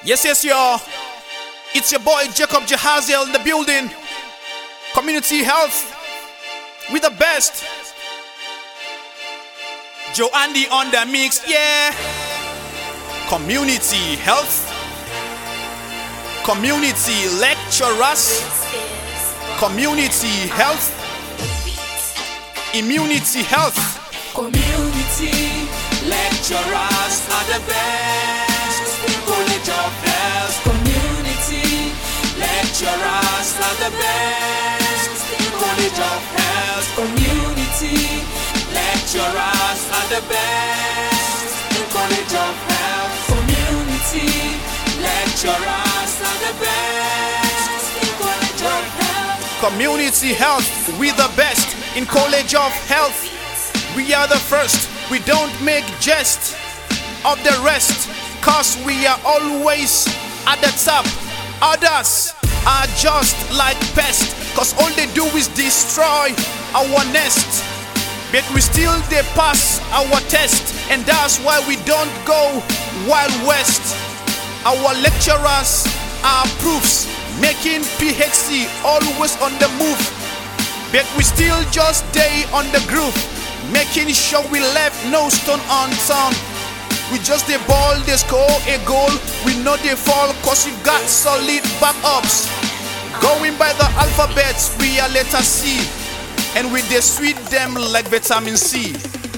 Yes, y'all. It's your boy Jacob Jahaziel in the building. Community health with the best. Joe Andy on the mix, yeah. Community health. Community lecturers. Community health. Immunity health. Community lecturers are the best. College of Health. Community lecturers are the best. College of Health. Community lecturers are the best. College of Health. Community lecturers are the best. College of Health. Community health, we the best in College of Health. We are the first, we don't make jest of the rest, cause we are always at the top. Others are just like pests, cause all they do is destroy our nest. But we still they pass our test, and that's why we don't go Wild West. Our lecturers are proofs, making PhD always on the move. But we still just stay on the groove, making sure we left no stone unturned. We just the ball, they score a goal. We know they fall cause we got solid backups. Going by the alphabets, we are letter C, and we they sweet them like vitamin C.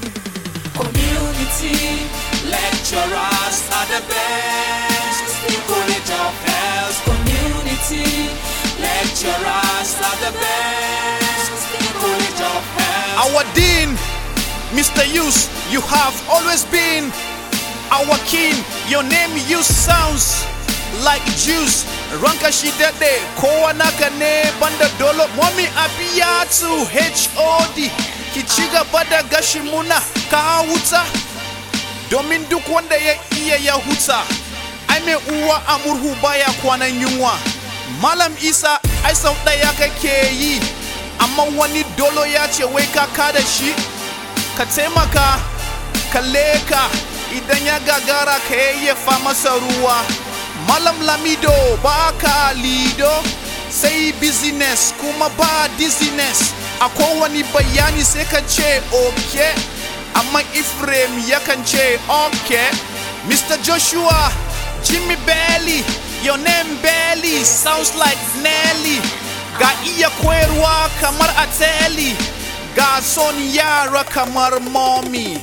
Community lecturers are the best. College of Health. Community lecturers are the best. College of Health. Our dean, Mr. Yus, you have always been our king. Your name Yus sounds like juice. Ranka shidade, koa nakane banda dolo. Mwami abiyatu HOD. Kichiga bada gashimuna kauta. Domin duk wanda ya iya ya huta. Aime uwa amurhu baya kwanan yunwa. Malam Isa ai sau daya kake yi, amma wani dolo ya ce wai ka kada shi. Ka taimaka ka leka idan ya gagara ka yayyafa masa ruwa. Malam Lamido ba ka lido sai business kuma ba dizziness. Akwai wani bayani sai ka ce okay, amma Ephraim yakan ce okay. Mr. Joshua, Jimmy Bailey, your name Bailey sounds like Nelly. Ga iya koyarwa kamar Ateli, ga son yara kamar mommy.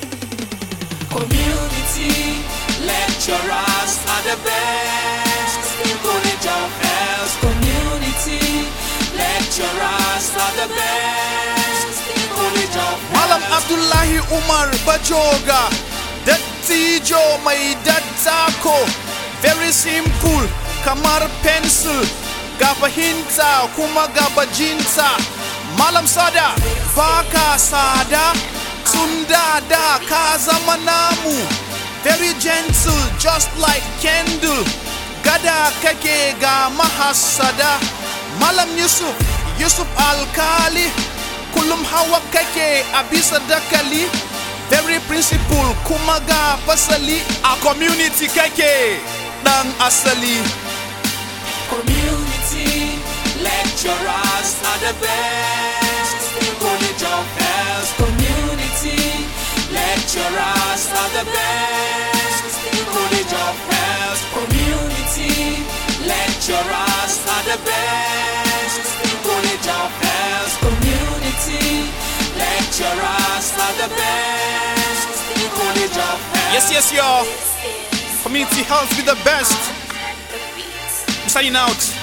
Community lecturers are the best. College of Health. Community lecturers are the best. College of Health. Malam Abdullahi Umar Bajoga, Dattijo mai dattako, very simple kamar pencil, ga fahimta kuma ga bajinta. Malam Sada, baka sada, tunda da ka zama namu, very gentle just like candle, gada kake ga mahasada. Malam Yusuf Alkali, kullum hawa kake a bisa dakali, very principle kuma ga fasali. A community kake dan asali. Community lecturers are the best. College of Health. Community lecturers are the best. College of Health. Community lecturers are the best. College of Health. Community lecturers are the best. College of Health. Yes, y'all. Community health with the best. I'm signing out.